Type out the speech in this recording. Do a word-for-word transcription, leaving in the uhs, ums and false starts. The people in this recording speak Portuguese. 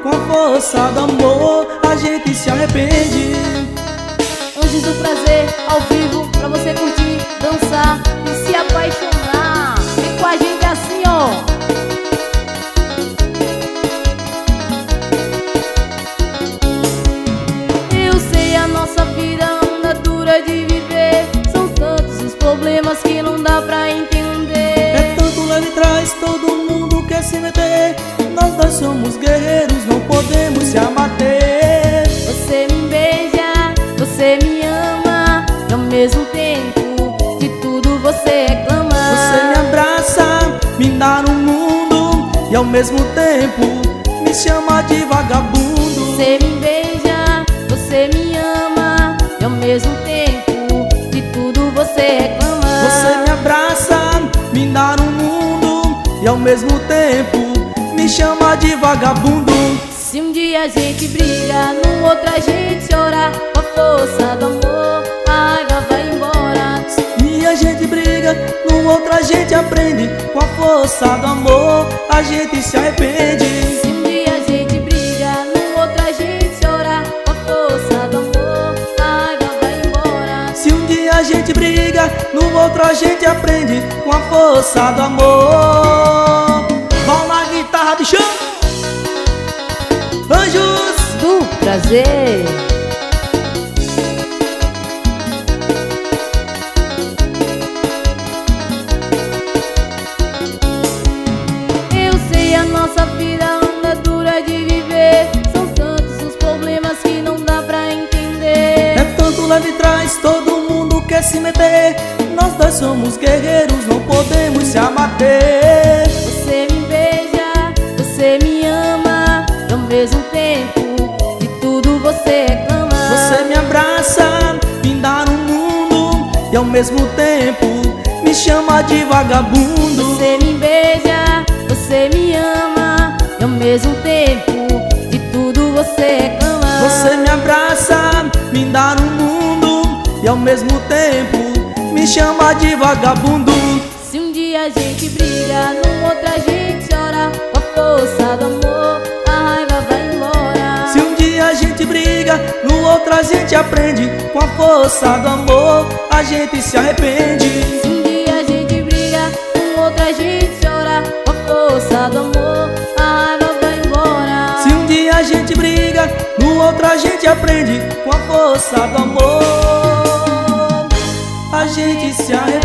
com a força do amor a gente se arrepende. Anjos do Prazer, ao vivo, pra você curtir, dançar e se apaixonar. Vem com a gente assim, ó. Eu sei, a nossa vida anda dura de viver. São tantos os problemas que não dá pra entender. É tanto lá de trás, todo mundo quer se meter. Nós dois somos guerreiros, não podemos se abater. Você me beija, você me ama, e ao mesmo tempo de tudo você reclama. Você me abraça, me dá no mundo, e ao mesmo tempo me chama de vagabundo. Você me beija, você me ama, e ao mesmo tempo de tudo você reclama. Você me abraça, me dá no mundo, e ao mesmo tempo me chama de vagabundo. Se um dia a gente briga, no outro a gente chora. Com a força do amor, a raiva vai embora. E a gente briga, no outro a gente aprende. Com a força do amor, a gente se arrepende. Se um dia a gente briga, no outro a gente chora. Com a força do amor, a raiva vai embora. Se um dia a gente briga, no outro a gente aprende. Com a força do amor. Vamos lá, guitarra de chão. Anjos do Prazer. Eu sei, a nossa vida anda dura de viver. São tantos os problemas que não dá pra entender. É tanto lá de trás, todo mundo quer se meter. Nós dois somos guerreiros, não podemos se abater. Você me beija, você me ama, e ao mesmo tempo de tudo você reclama. Você me abraça, me dá no mundo, e ao mesmo tempo me chama de vagabundo. Você me beija, você me ama, e ao mesmo tempo de tudo você reclama. Você me abraça, me dá no mundo, e ao mesmo tempo me chama de vagabundo. Se um dia a gente briga, no outro a gente chora. Com a força do amor, a raiva vai embora. Se um dia a gente briga, no outro a gente aprende. Com a força do amor, a gente se arrepende. Se um dia a gente briga, no outro a gente chora. Com a força do amor, a raiva vai embora. Se um dia a gente briga, no outro a gente aprende. Com a força do amor, a gente se arrepende.